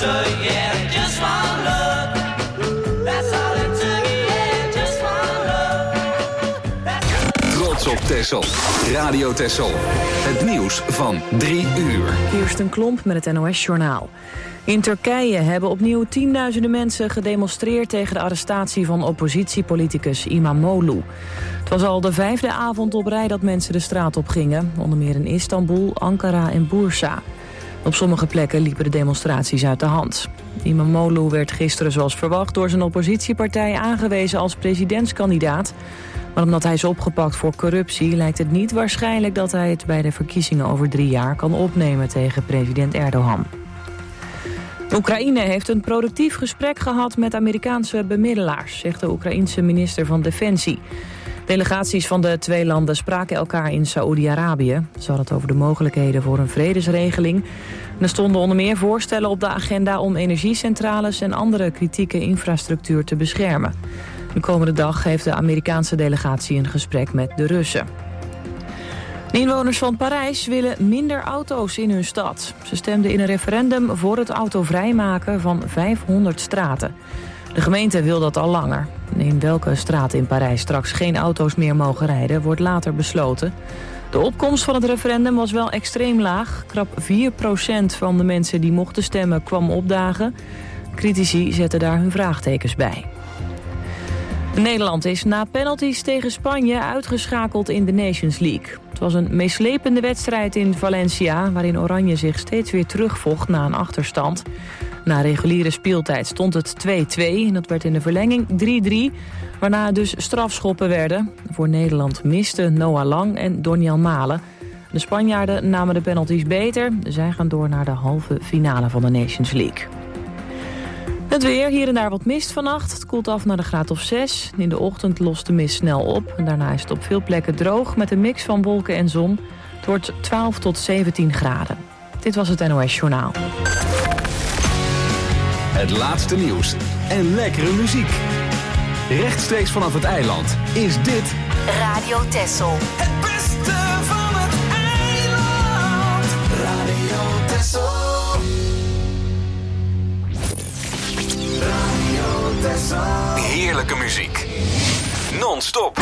So yeah, just one look. That's all it took, yeah, just one look. Trots op Texel. Radio Texel. Het nieuws van 3 uur. Kirsten Klomp met het NOS-journaal. In Turkije hebben opnieuw tienduizenden mensen gedemonstreerd tegen de arrestatie van oppositiepoliticus İmamoğlu. Het was al de 5e avond op rij dat mensen de straat op gingen, onder meer in Istanbul, Ankara en Bursa. Op sommige plekken liepen de demonstraties uit de hand. İmamoğlu werd gisteren zoals verwacht door zijn oppositiepartij aangewezen als presidentskandidaat. Maar omdat hij is opgepakt voor corruptie lijkt het niet waarschijnlijk dat hij het bij de verkiezingen over 3 jaar kan opnemen tegen president Erdogan. Oekraïne heeft een productief gesprek gehad met Amerikaanse bemiddelaars, zegt de Oekraïense minister van Defensie. Delegaties van de 2 landen spraken elkaar in Saoedi-Arabië. Ze hadden het over de mogelijkheden voor een vredesregeling. Er stonden onder meer voorstellen op de agenda om energiecentrales en andere kritieke infrastructuur te beschermen. De komende dag heeft de Amerikaanse delegatie een gesprek met de Russen. De inwoners van Parijs willen minder auto's in hun stad. Ze stemden in een referendum voor het autovrijmaken van 500 straten. De gemeente wil dat al langer. In welke straten in Parijs straks geen auto's meer mogen rijden, wordt later besloten. De opkomst van het referendum was wel extreem laag. Krap 4% van de mensen die mochten stemmen kwam opdagen. Critici zetten daar hun vraagtekens bij. Nederland is na penalties tegen Spanje uitgeschakeld in de Nations League. Het was een meeslepende wedstrijd in Valencia, waarin Oranje zich steeds weer terugvocht na een achterstand. Na reguliere speeltijd stond het 2-2 en dat werd in de verlenging 3-3, waarna het dus strafschoppen werden. Voor Nederland misten Noah Lang en Doniel Malen. De Spanjaarden namen de penalties beter. Zij gaan door naar de halve finale van de Nations League. Het weer, hier en daar wat mist vannacht. Het koelt af naar de graad of 6. In de ochtend lost de mist snel op. En daarna is het op veel plekken droog met een mix van wolken en zon. Het wordt 12 tot 17 graden. Dit was het NOS Journaal. Het laatste nieuws en lekkere muziek. Rechtstreeks vanaf het eiland is dit Radio Texel. Het beste van het eiland. Radio Texel. Radio Texel. heerlijke muziek. Non-stop.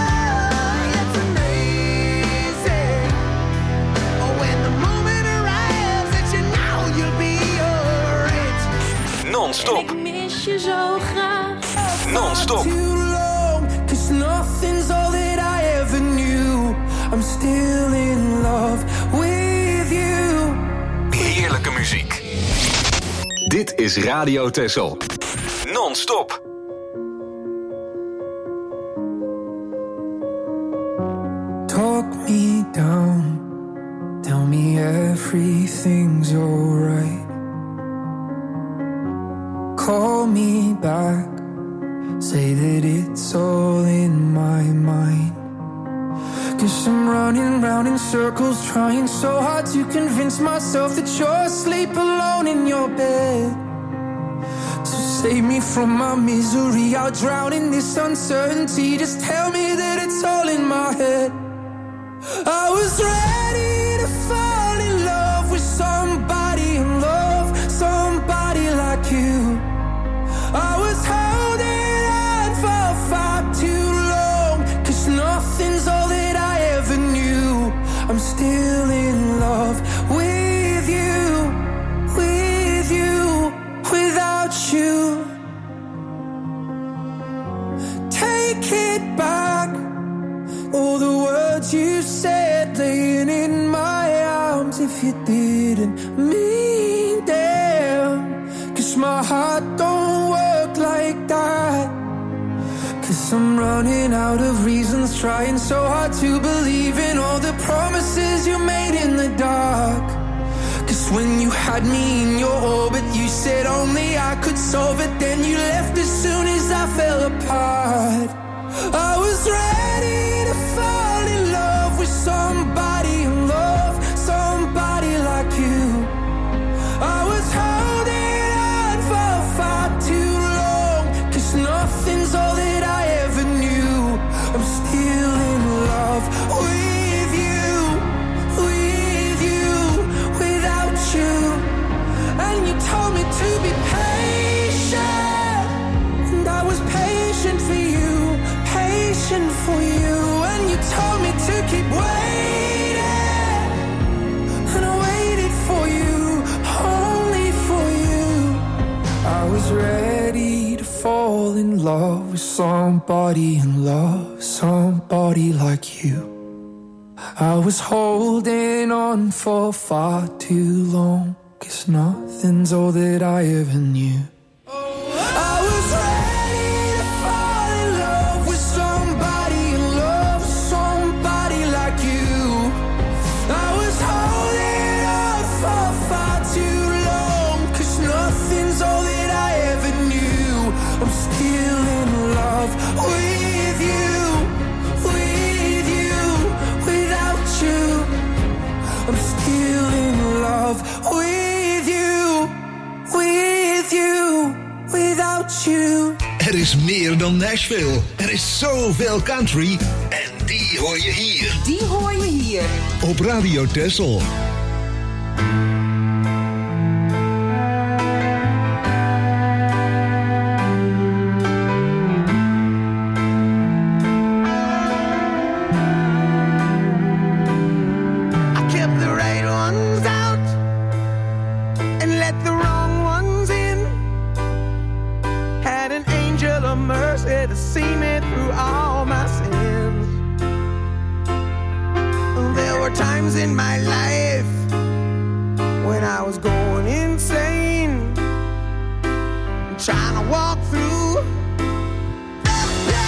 Non-stop. Ik mis je zo graag. Non-stop. Cause nothing's all that I ever knew. I'm still in love with you. Heerlijke muziek. Dit is Radio Texel. Non-stop. Talk me down. Tell me everything's alright. Call me back. Say that it's all in my mind. 'Cause I'm running round in circles, trying so hard to convince myself that you're asleep alone in your bed. So save me from my misery, I'll drown in this uncertainty. Just tell me that it's all in my head. I was ready to fall in love with somebody in love, somebody like you. I was holding on for far too long, 'cause nothing's all that I ever knew. I'm still in love with you, without you. Take it back, all the words you said laying in my arms. If you didn't mean them, 'cause my heart don't work like that. 'Cause I'm running out of reasons, trying so hard to believe in all the promises you made in the dark. 'Cause when you had me in your orbit, you said only I could solve it. Then you left as soon as I fell apart. I was ready to fall in love with somebody in love, somebody like you. I was holding on for far too long, 'cause nothing's all that I ever knew. I'm still in love with you, without you. And you told me to fall in love with somebody and love somebody like you. I was holding on for far too long, 'cause nothing's all that I ever knew. I was ready to fall in love with somebody and love somebody like you. I was holding on for far too long, 'cause nothing's all that I ever knew. I'm still in love with you, without you. I'm still in love with you, without you. Er is meer dan Nashville. Er is zoveel country. En die hoor je hier. Die hoor je hier. Op Radio Texel. In my life when I was going insane, trying to walk through the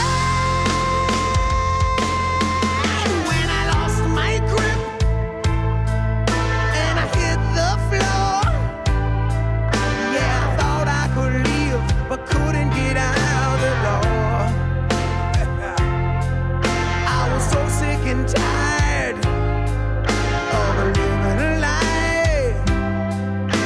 pain. When I lost my grip and I hit the floor, yeah, I thought I could leave but couldn't get out the door. I was so sick and tired of living a lie.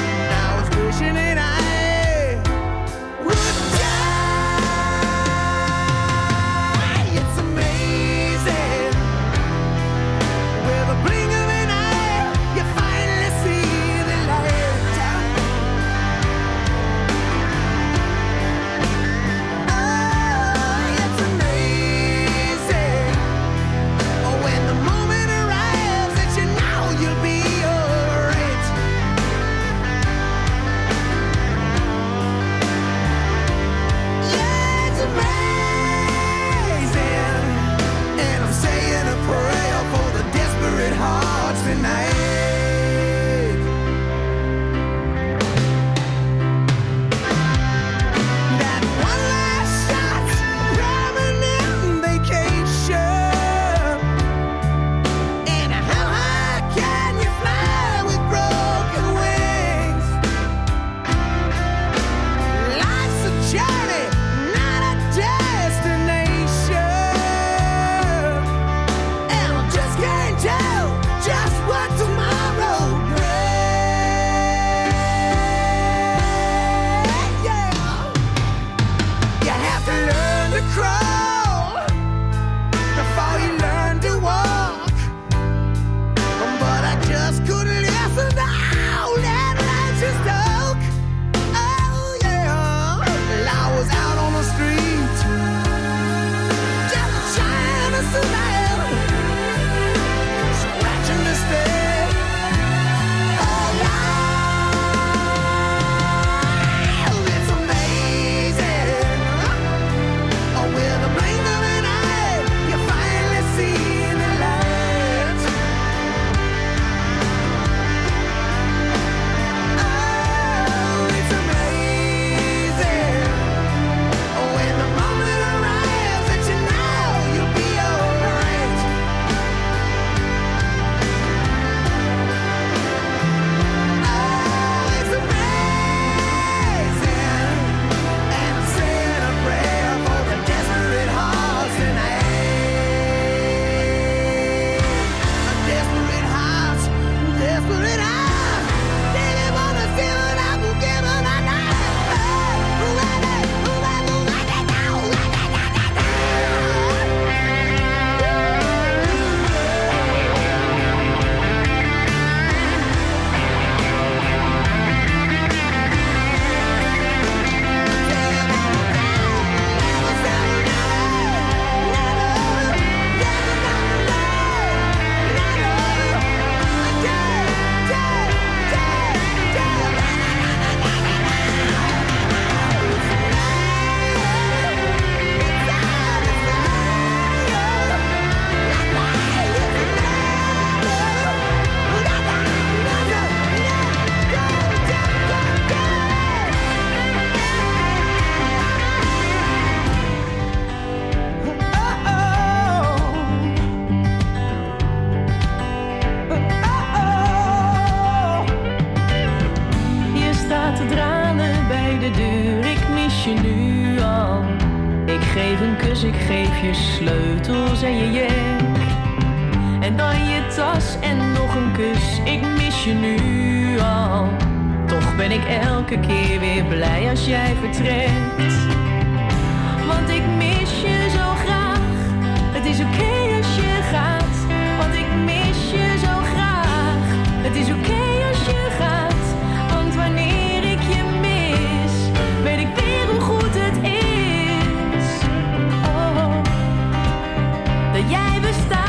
geef je sleutels en je jek. En dan je tas en nog een kus. Ik mis je nu al. Toch ben ik elke keer weer blij als jij vertrekt. Want ik mis je zo graag. Het is oké als je gaat. Want ik mis je zo graag. Het is oké als je gaat. Want wanneer ik je mis, weet ik weer hoe goed het is. Oh, dat jij bestaat.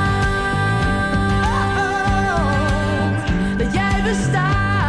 Dat jij bestaat.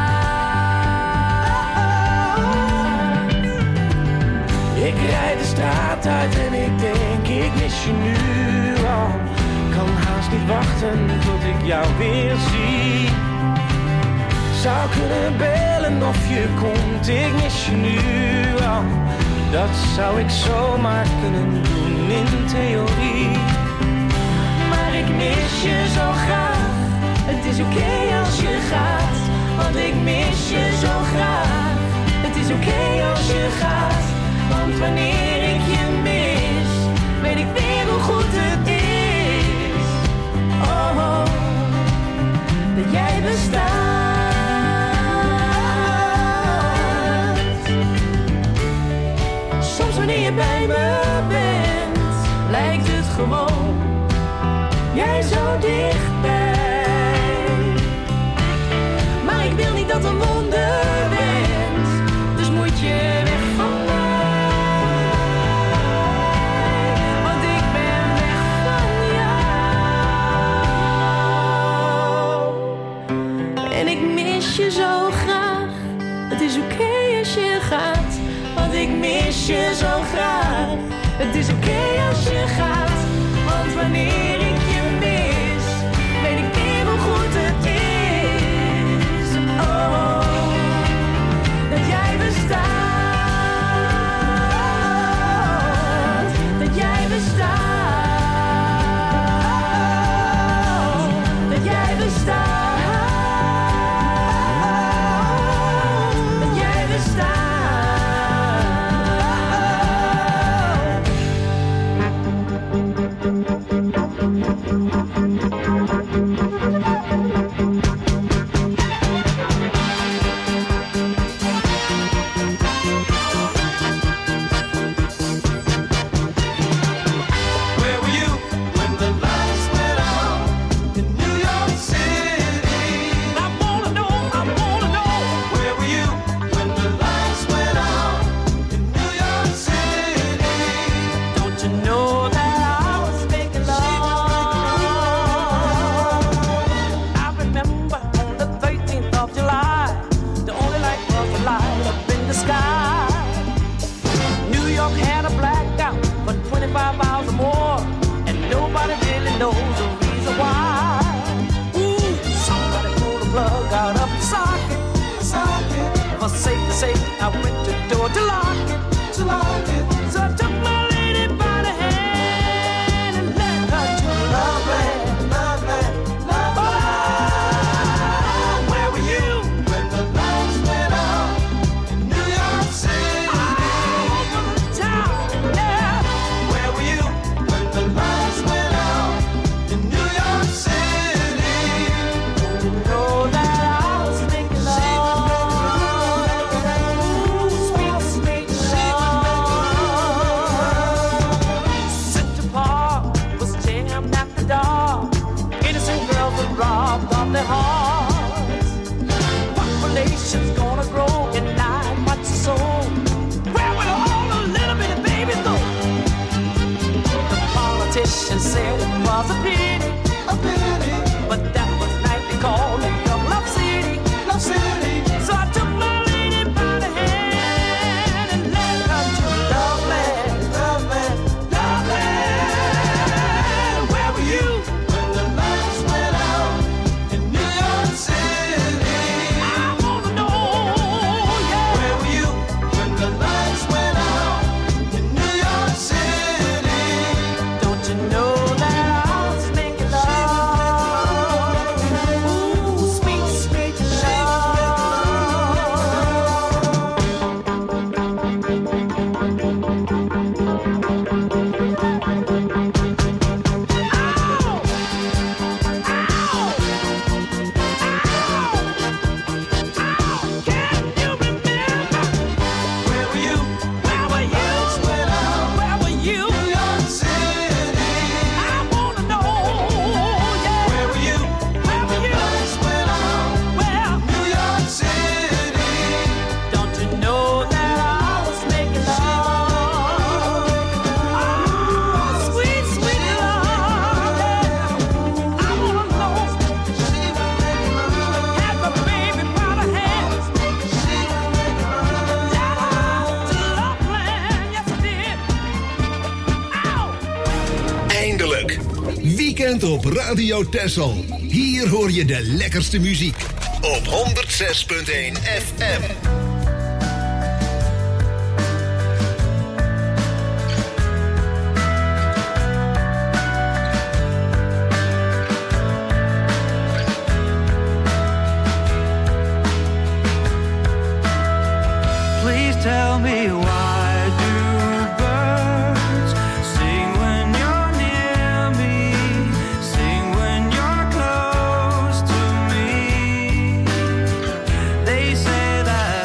Ik rijd de straat uit en ik denk, ik mis je nu al. Kan haast niet wachten tot ik jou weer zie. Zou kunnen bellen of je komt, ik mis je nu al. Dat zou ik zomaar kunnen doen in theorie. Maar ik mis je zo graag. Het is oké als je gaat. Want ik mis je zo graag. Het is oké als je gaat. Want wanneer ik je mis, weet ik weer hoe goed het is. Oh, dat jij bestaat. Soms wanneer je bij me bent, lijkt het gewoon jij zo dichtbij. Maar ik wil niet dat een wonder bent, dus moet je weg van mij. Want ik ben weg van jou. En ik mis je zo graag. Het is oké als je gaat. Want ik mis je zo graag. Het is oké als je gaat. Want wanneer ik je mis, weet ik weer hoe goed het is. Oh, dat jij bestaat. Dat jij bestaat. Dat jij bestaat. Dat jij bestaat. Don't you know that I was making love? weekend op Radio Texel. Hier hoor je de lekkerste muziek. Op 106.1 FM. Please tell me why do birds sing when you're near me, sing when you're close to me. They say that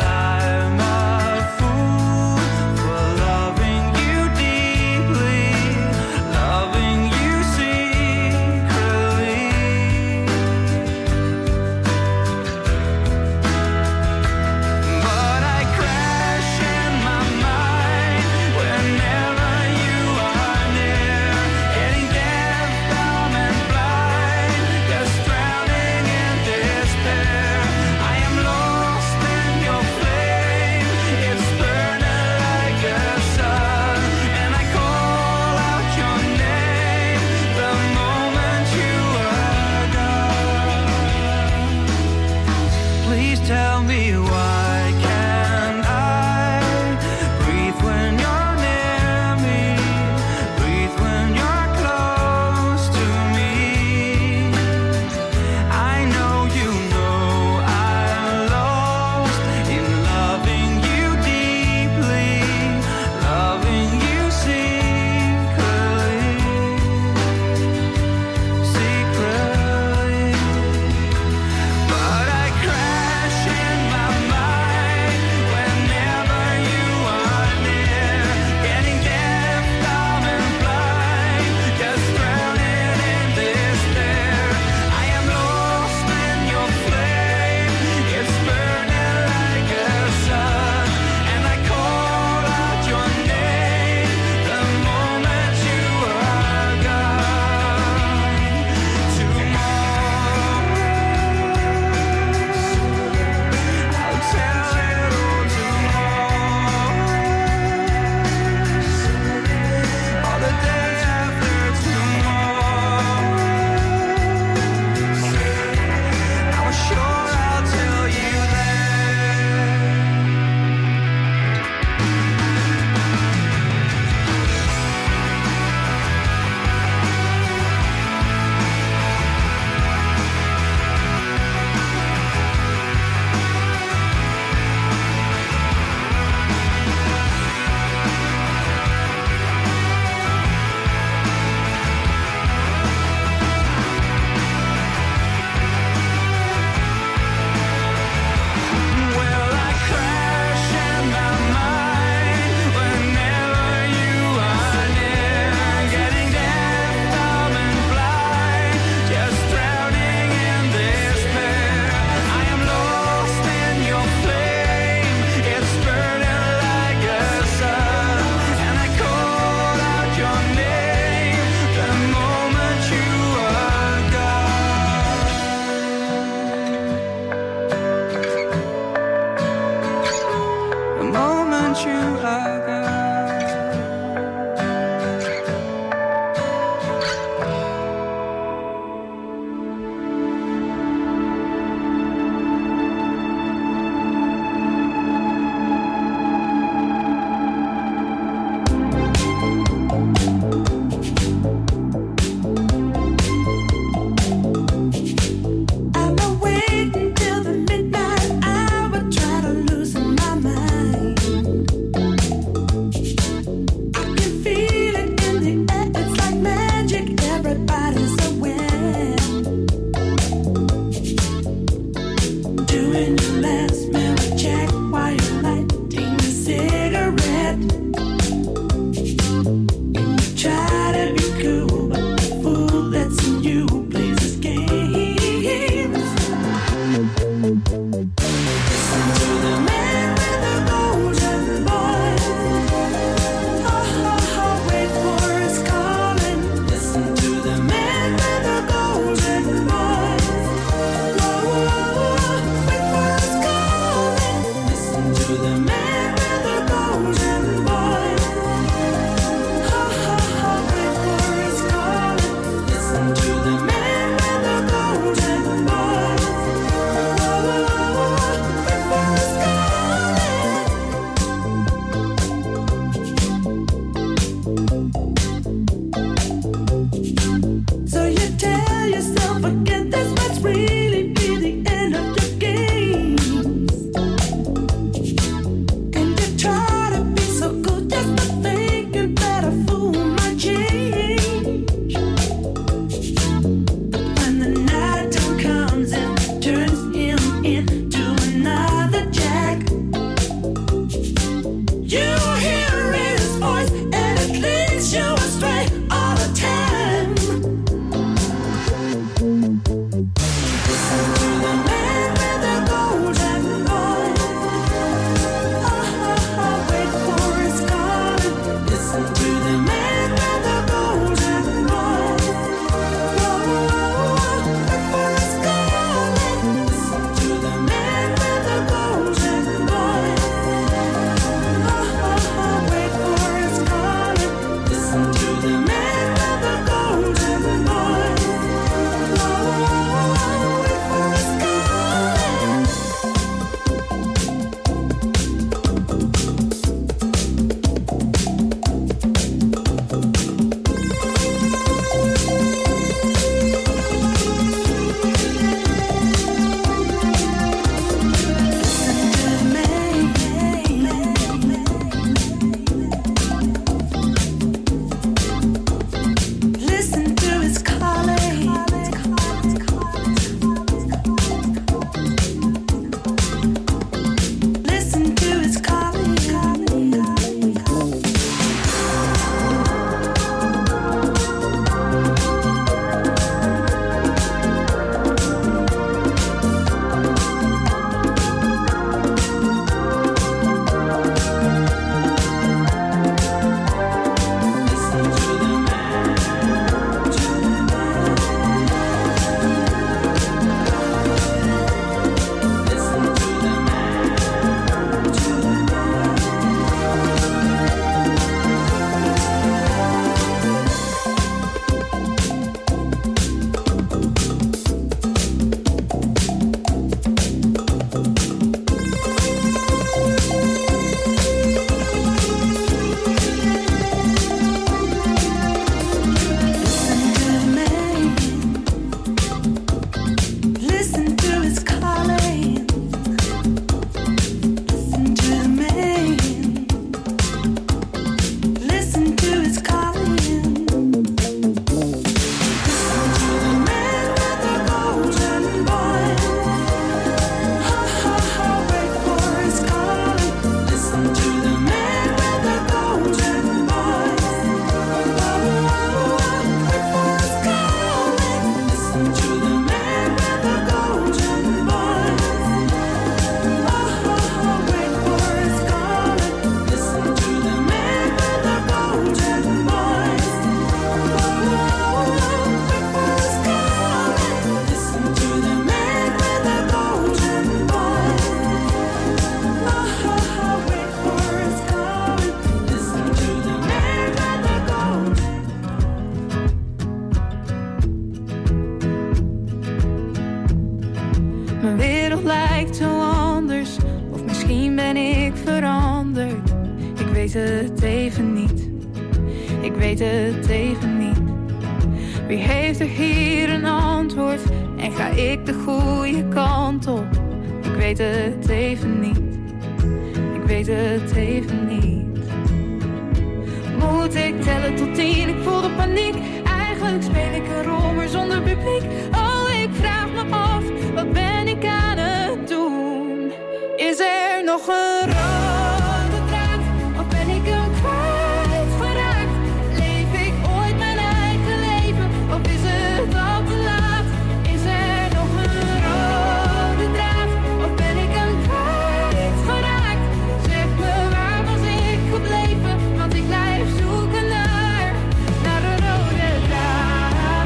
weet het even niet. Ik weet het even niet. Wie heeft er hier een antwoord? En ga ik de goede kant op? Ik weet het even niet. Ik weet het even niet. Moet ik tellen tot 10? Ik voel de paniek. Eigenlijk speel ik een rol, maar zonder publiek. Oh, ik vraag me af, wat ben ik aan het doen? Is er nog een rode draad? Of ben ik hem kwijtgeraakt? Leef ik ooit mijn eigen leven? Of is het al te laat? Is er nog een rode draad? Of ben ik hem kwijtgeraakt? Zeg me, waar was ik gebleven? Want ik blijf zoeken naar een rode draad.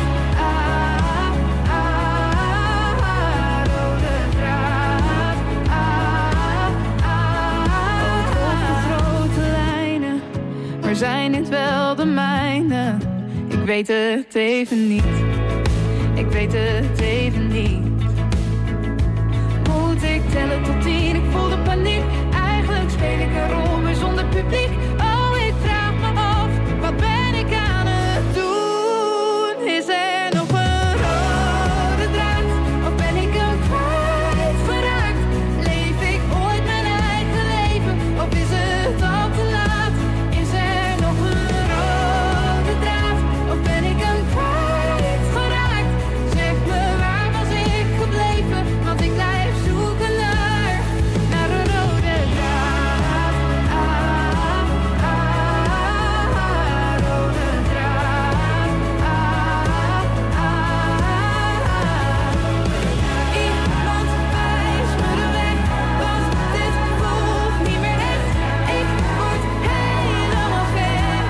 Rode draad. Op de grote lijnen, maar zijn dit wel de mijne? Ik weet het even niet. Ik weet het even niet. Moet ik tellen tot 10? Ik voel de paniek. Eigenlijk speel ik een rol, maar zonder publiek. Oh, ik vraag me af, wat ben ik aan het doen? Is er nog een rode draad? Of ben ik hem kwijtgeraakt? Leef ik ooit mijn eigen leven? Of is het al te laat? Is er nog een rode draad? Of ben ik hem kwijtgeraakt? Zeg me, waar was ik gebleven? Want ik blijf zoeken naar een rode draad. Rode draad. Iemand wijst me de weg, want dit voelt niet meer echt. Ik word helemaal gek.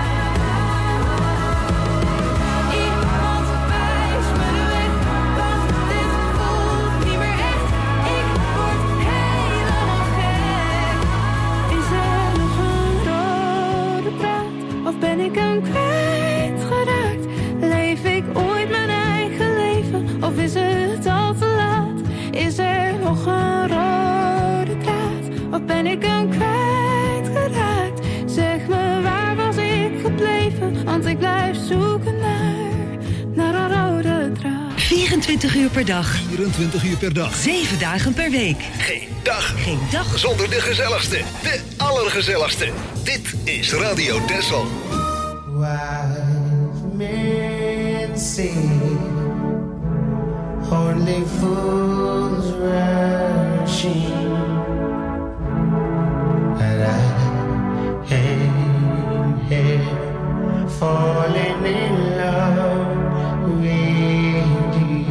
Iemand wijst me de weg, want dit voelt niet meer echt. Ik word helemaal gek. Is er nog een rode draad? Of ben ik hem kwijtgeraakt? Leef ik ooit mijn eigen leven? Of is het al te laat? Is er nog een rode draad? Of ben ik hem kwijtgeraakt? Zeg me, waar was ik gebleven? Want ik blijf zoeken naar een rode draad. 24 uur per dag, 24 uur per dag. 7 dagen per week. Geen dag Geen dag zonder de gezelligste, de allergezelligste. Dit is Radio Texel. Wise men say only fools rushing, and I am here falling in love with you.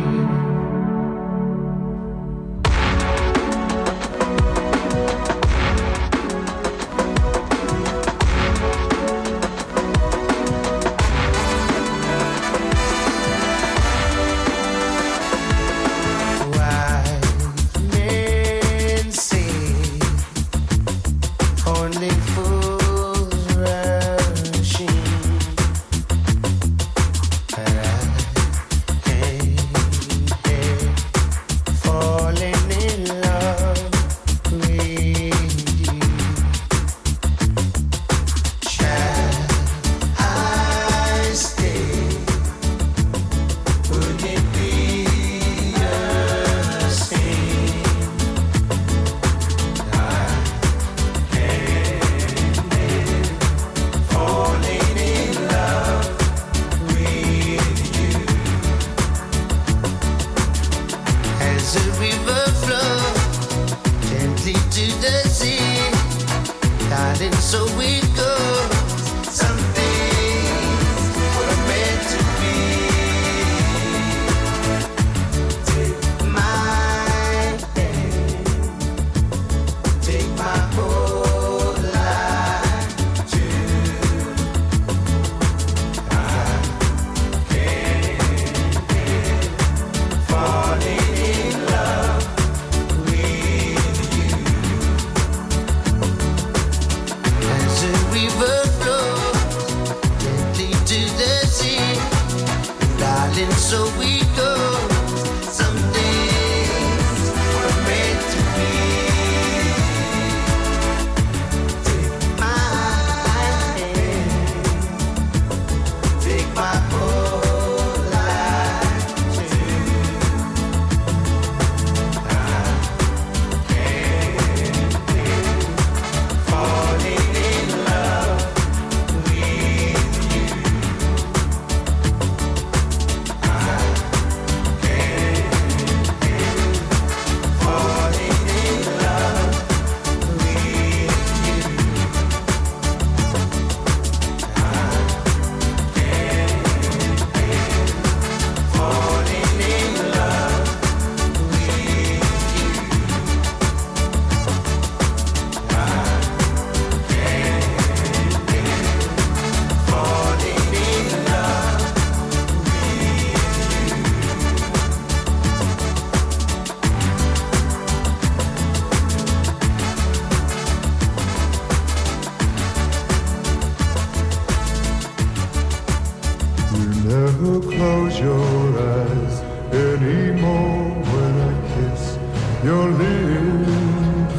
never close your eyes anymore when I kiss your lips.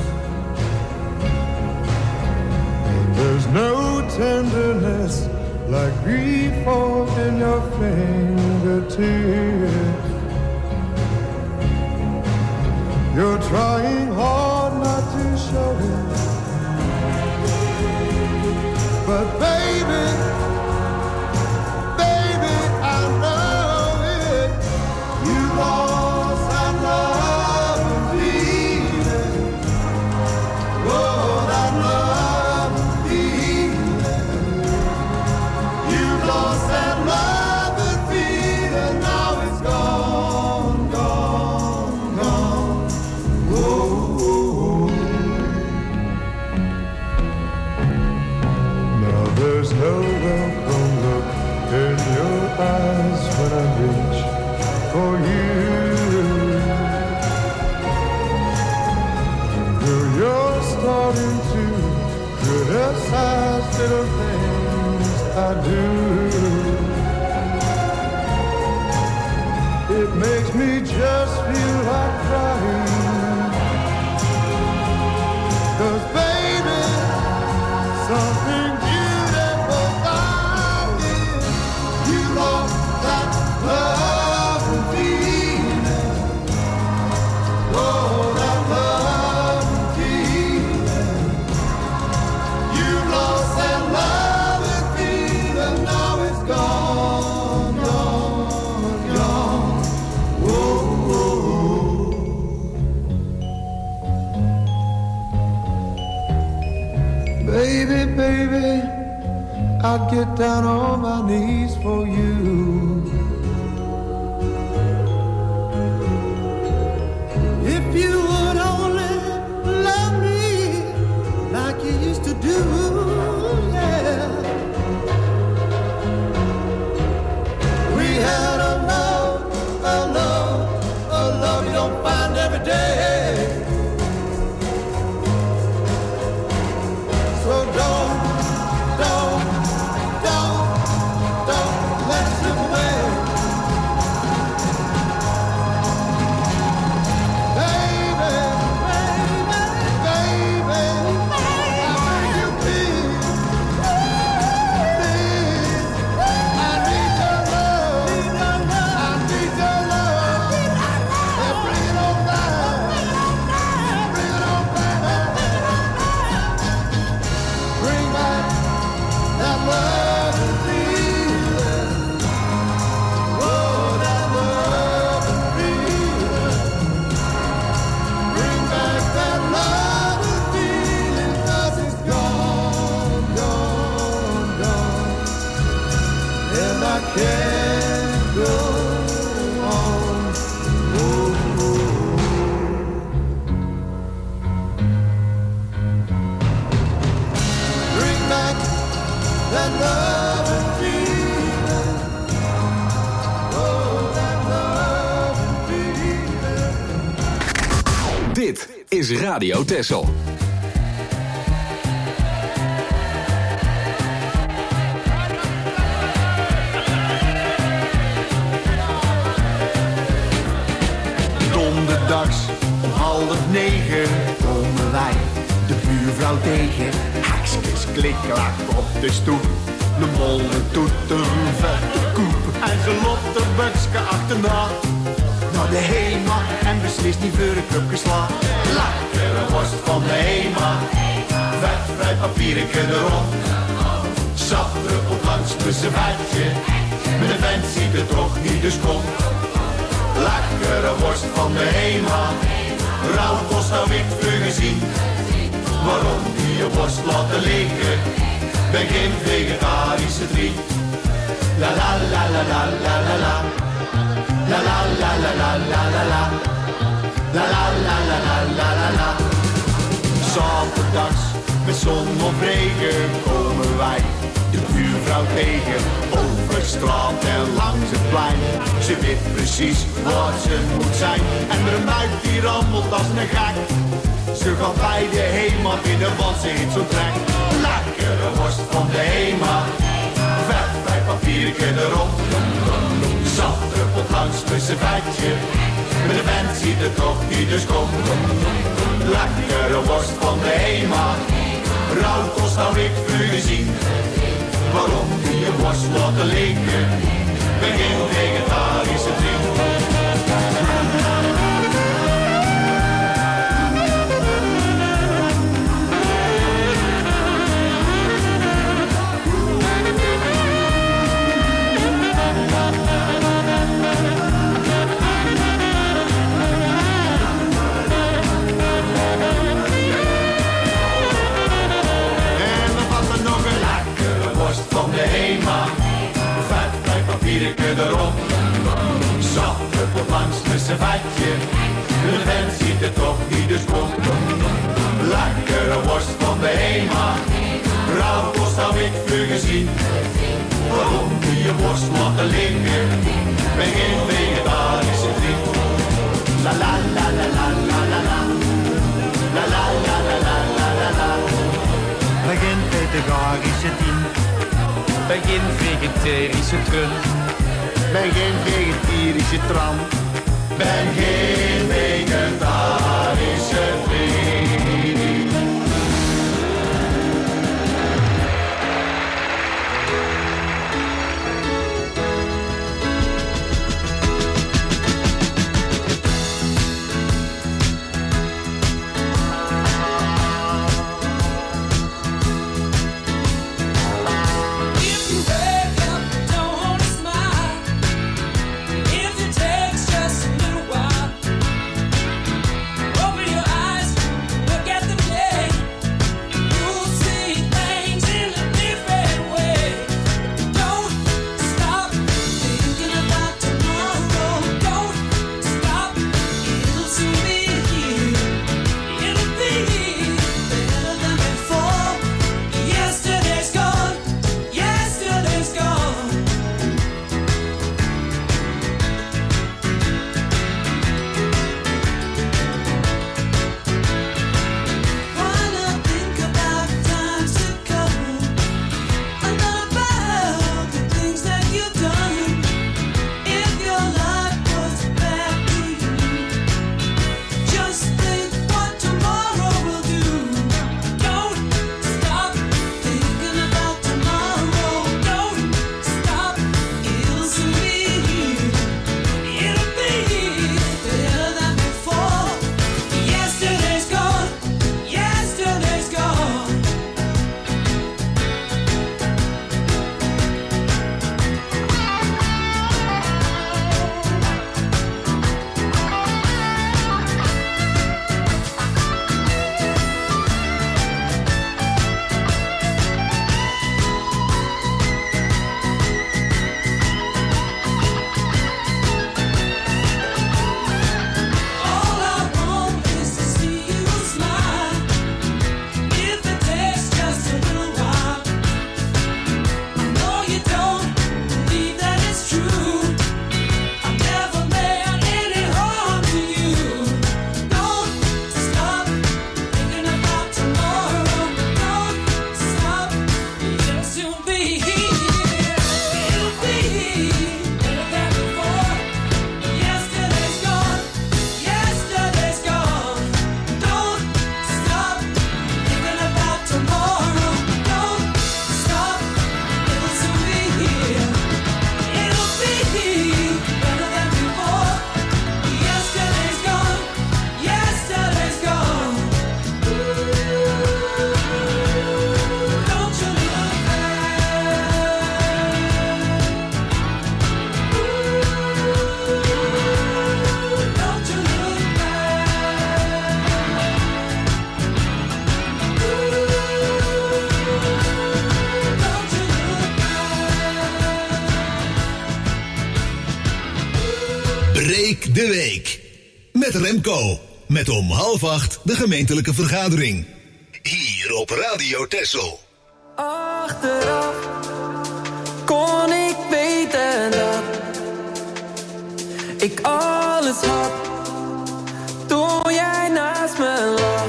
And there's no tenderness like grief in your fingertips. You're trying hard not to show it, but baby, I know it. You lost that love and feeling. Oh, that love and feeling. You lost that love and feeling. Now it's gone, gone, gone. Whoa. Now there's no welcome look in your eyes when I reach for you. Girl, you're starting to criticize little things I do. It makes me just feel like crying. 'Cause baby, something beautiful about it. You lost that love and feeling. Oh, that love and feeling. You lost that love and feeling. Now it's gone, gone, gone. Whoa, whoa. Baby, baby, I'd get down on my knees for you. If you would only love me like you used to do, yeah. We had a love you don't find every day. So don't let it slip away. Baby, I beg you please, I need your love, I need your love, and bring it on back, bring it on back, bring back that love and feeling. Oh, that love and feeling. Bring back that love and feeling, 'cause it's gone, gone, gone. And I can't go on. Oh, bring back that love and feeling. Oh, that love and feeling. Dit is Radio Texel. Donderdags om 8:30 komen wij de buurvrouw tegen. Haksjes klikklak op de stoep. De molen doet een vette koep. En ze loopt de bukske achterna naar de Hema en beslist niet voor een club geslagen. Lekkere worst van de Hema, vetvrij papiertje erop. Sap druppelt langs met zijn vetje, met een vent ziet het toch niet, dus kom. Lekkere worst van de Hema, rauwkost nou ik voor gezien. Waarom die je worst laten liggen, ben geen vegetarische vriend. La la la la la la la la. La la la la la la la la. La la la la la la la la. Zaterdags met zon of regen komen wij de buurvrouw tegen. Over straat en langs het plein. Ze weet precies waar ze moet zijn. En er meid die rammelt als een gek. Ze gaat bij de Hema binnen, want ze heeft zo'n trek. Lekkere worst van de Hema, vet bij papier. papiertje erop. Zat druppelt langs met zijn vatje. Met de vent ziet het toch die dus komt. Lekkere worst van de Hema. Rauw kost nou ik vuur gezien. Waarom die worst laten liggen? Ben geen vegetarische vriend. Van de Hema, vet papiertje erop. Zat druppelt langs met zijn vatje. De vent ziet het toch niet dus komt. Lekkere worst van de Hema. Rauw kost nou ik vuur gezien. Waarom die je worst laten liggen? Ben geen vegetarische vriend. La la la la la la la la. La la la la la la la la. Ben geen vegetarische team. Ben geen vegetarische trun. Ben geen vegetarische tram. Ben geen vegetarische vriend. Breek de Week. Met Remco. Met om 7:30 de gemeentelijke vergadering. Hier op Radio Texel. Achteraf kon ik weten dat ik alles had toen jij naast me lag.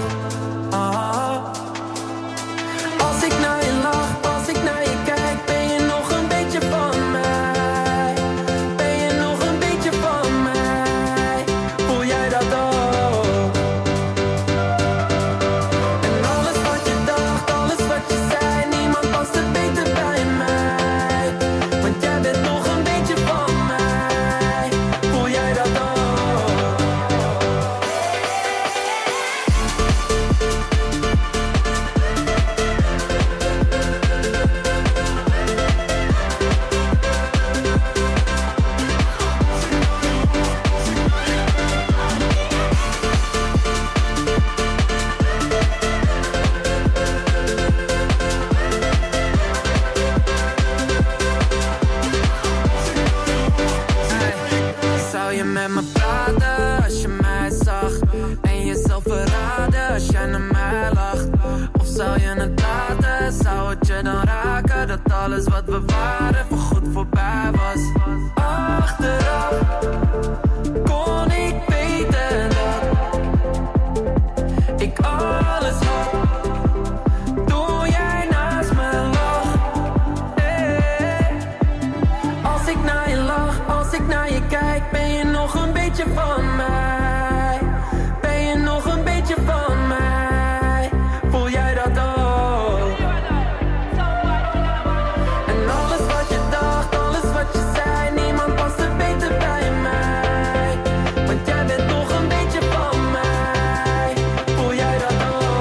Als ik naar je lach, als ik naar je kijk, ben je nog een beetje van mij. met me praten als je mij zag? En jezelf verraden als jij naar mij lacht? Of zou je het laten? Zou het je dan raken dat alles wat we waren voorgoed voorbij was? Achteraf kon ik weten dat ik alles had toen jij naast me lag. Als ik naar je lach, als ik naar je kijk, ben je nog een beetje van mij? Ben je nog een beetje van mij? Voel jij dat ook? En alles wat je dacht, alles wat je zei, niemand past er beter bij mij. Want jij bent nog een beetje van mij. Voel jij dat ook?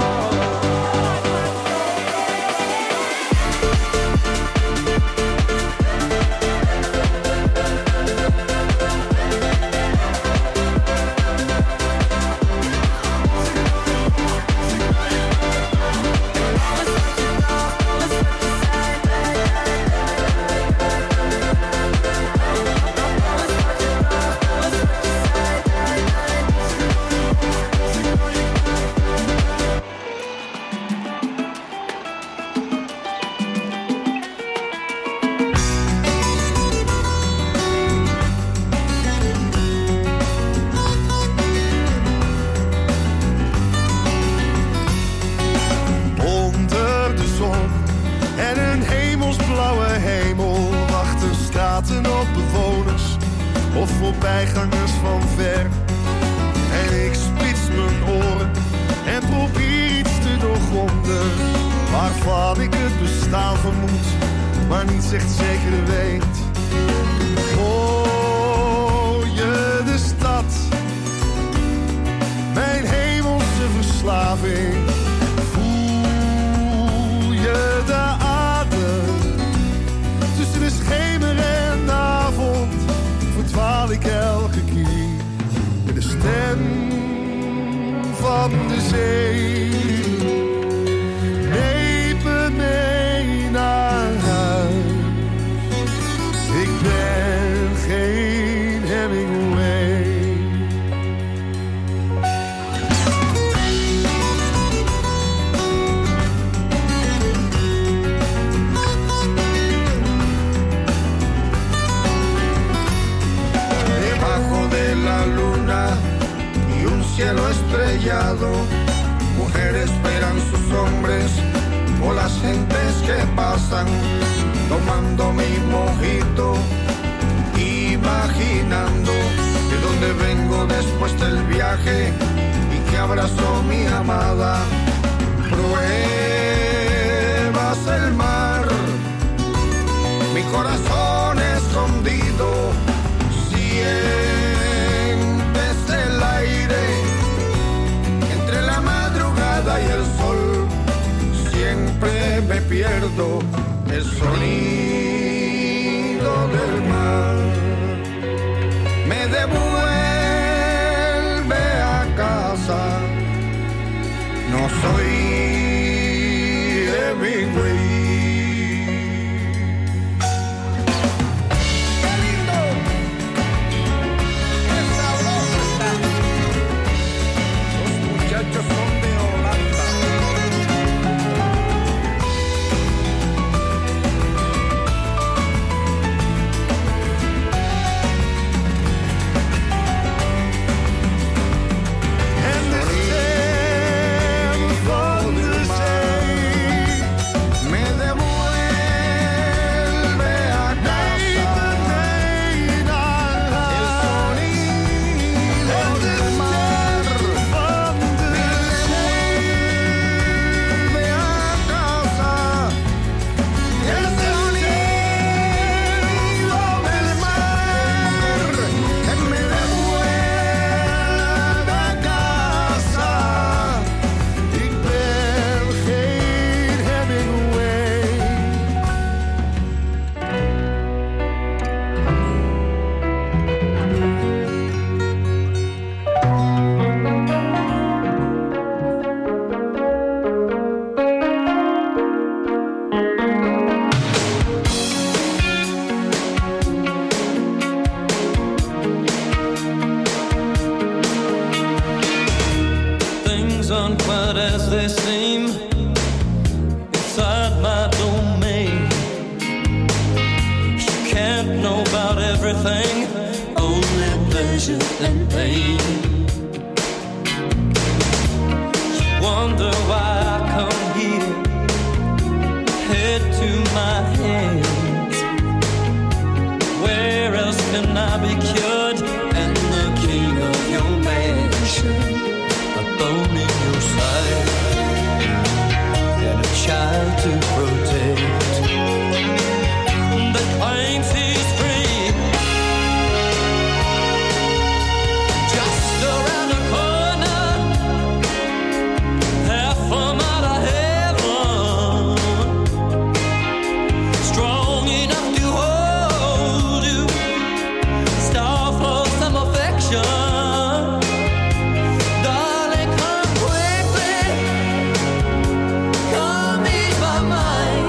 Onder de zon en een hemelsblauwe hemel wachten straten op bewoners of voorbijgangers van ver. En ik spits mijn oren en probeer iets te doorgronden waarvan ik het bestaan vermoed, maar niets echt zeker weet. Hoor je de stad, mijn hemelse verslaving? Voel je de adem tussen de schemer en de avond? Verdwaal ik elke keer met de stem van de zee. Neem me mee naar huis. Ik ben geen Hemingway. Debajo de la luna y un cielo estrellado, mujeres esperan sus hombres o las gentes que pasan, tomando mi mojito, imaginando de dónde vengo después del viaje y que abrazo mi amada. Pruebas el mar, mi corazón escondido, sientes el aire entre la madrugada y el sol. Siempre me pierdo el sonido del mar. Me devuelve a casa. No soy Hemingway. Muchachos son de Holanda. En de stem van de zee quite as they seem inside my domain. You can't know about everything, only pleasure and pain. You wonder why I come here, head to my hands. Where else can I be cured? And the king of your mansion, a bone in your side, and a child to protect that claims he's free. Just around the corner, half a mile of heaven, strong enough to hold you, star for some affection. Darling, come quickly, come ease my mind.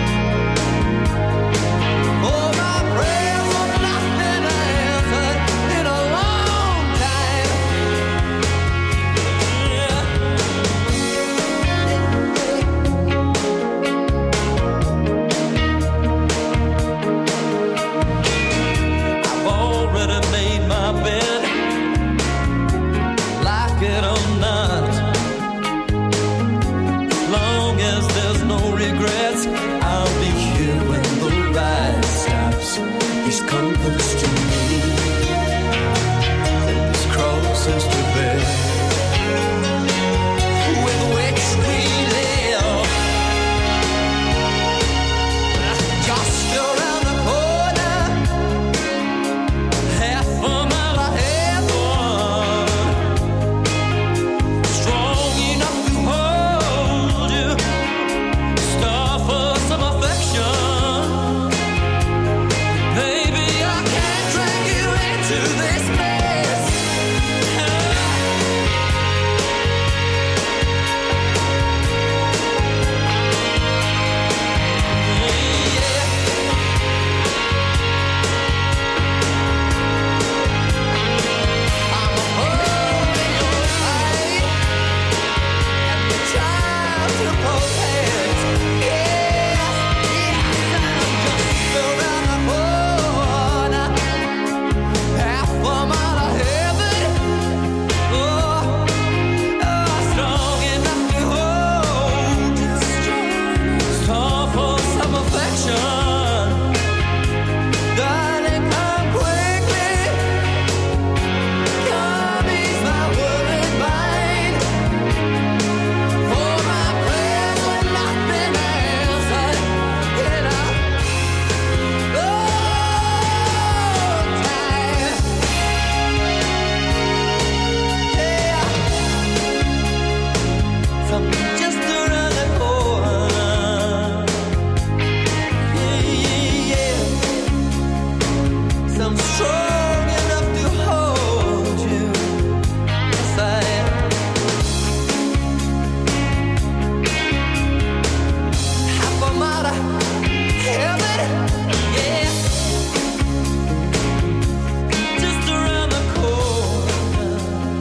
Oh, my prayers have not been answered in a long time. I've already made my bed, like it or not. As long as there's no regrets, I'll be here when the ride stops. These comforts to me, and these crosses to bear, with which we live. Just around the corner, half a mile of heaven, strong enough to hold you, star for some affection. Baby, I can't drag you into this mess. I'm a hole in your side, and the child to protect. Yes, I'm just around the corner, half a mile of heaven. Oh, strong enough to hold you, star for some affection. Darling, come quickly, come ease my worried mind. For my prayers have not been answered in a long time. Yeah, something just around the corner. Yeah, some strong enough to hold you. Yes, I am. Half a mile of heaven, yeah, just around the corner.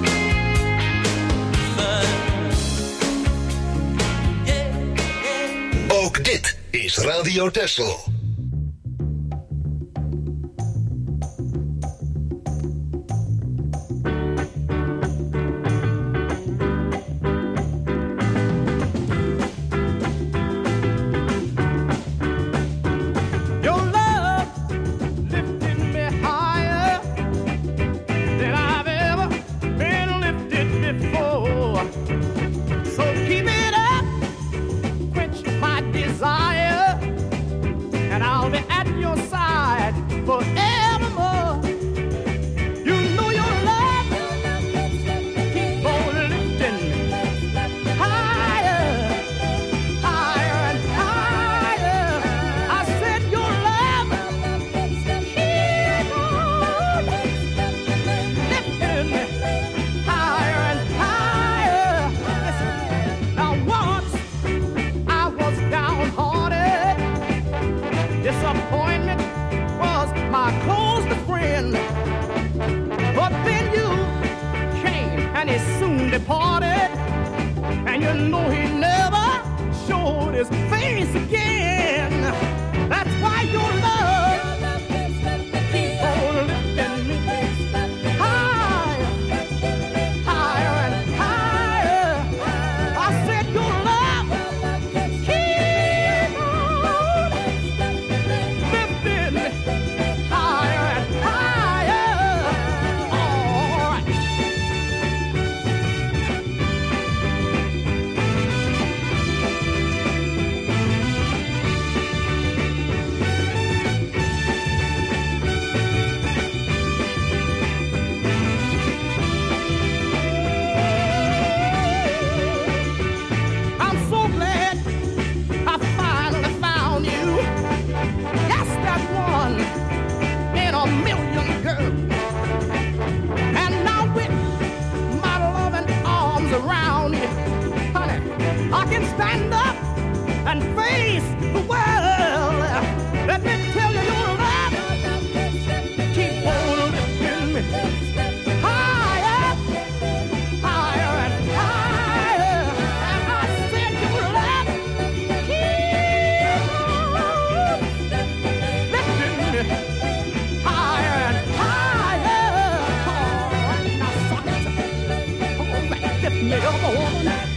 Ook dit is Radio Texel. Your love lifted me higher than I've ever been lifted before. So keep it up, quench my desire, and stand up and face the world. Let me tell you, your love keep on lifting me higher, higher and higher. And I said your love keep on lifting me higher and higher. Oh, now, son, oh, lift me up, oh.